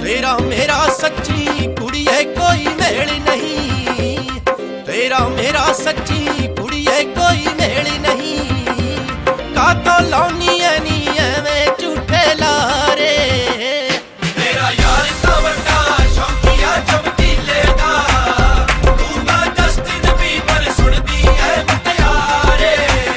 तेरा मेरा सच्ची कुड़िए कोई मेल नहीं, तेरा मेरा सच्ची कुड़िए कोई मेल नहीं। का तो लौनी नी एवें झूठे लारे, मेरा यार ता वड्डा शौकिया चमकीले दा, तू तां जस्टिन बीबर सुनदी ऐ मुटियारे।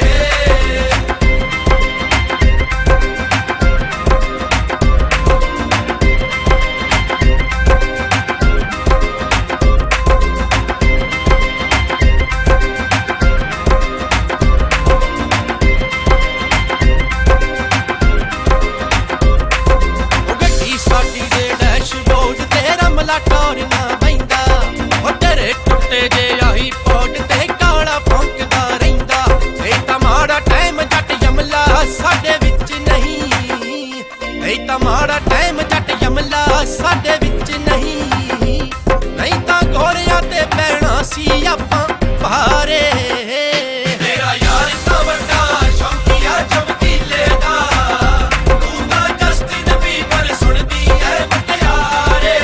टोर ना बहिंदा ओ तेरे टुटे जे आही पोट ते काला भौंकदा रहिंदा। ए तां माड़ा टाइम जट यमला साडे विच नहीं, ए तां माड़ा टाइम जट यमला साडे विच नहीं। नहीं तां गोरियां ते पैणा सी आपां भारे। मेरा यार तां वड्डा शौकिया चमकीले दा, तू तां जस्टिन बीबर सुनदी ऐ मुटियारे।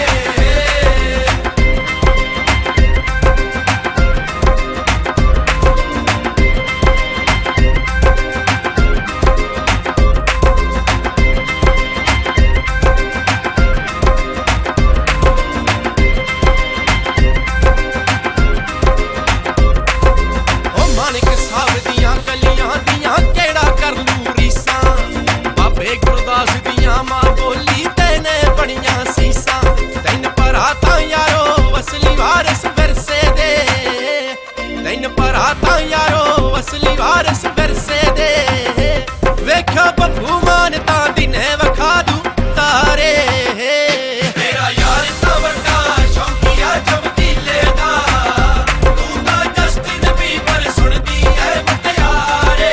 असली वारिस विरसे दे वेख्या बब्बू मान तां दिने वखा दू तारे। मेरा यार तां वड्डा शौकिया चमकीले दा, तू तां जस्टिन बीबर सुनदी ऐ मुटियारे।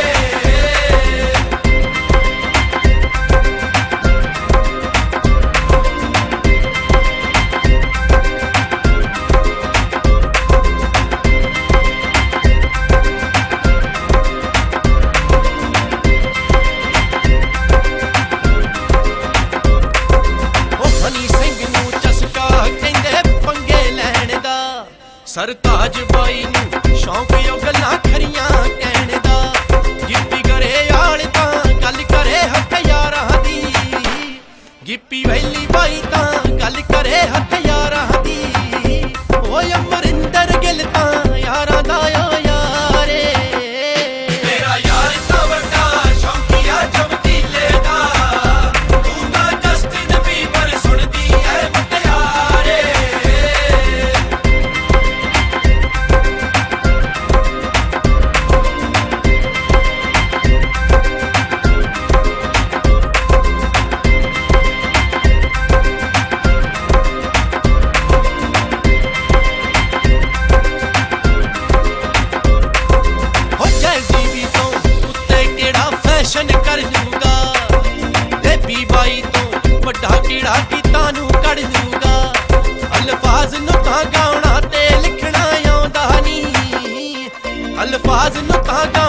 सरताज बाई नूं शौक ओ गल्लां खरियां कहण दा, गिप्पी करे आल तां गल करे हथियारां दी, गिप्पी वैली बाई तां गल करे हथियारां दी। ओ अमरिंदर गिल तां यारां दा ओ यारे। मेरा यार तां वड्डा शौकिया चमकीले दा, तू तां जस्टिन बीबर सुनदी ऐ मुटियारे। कर लूगा देवी बाई तो वड्डा कीड़ा कीता नूं कढ़ लूगा। अल्फाज नूं तां गाउणा ते लिखणा आउंदा नी, अल्फाज नूं तां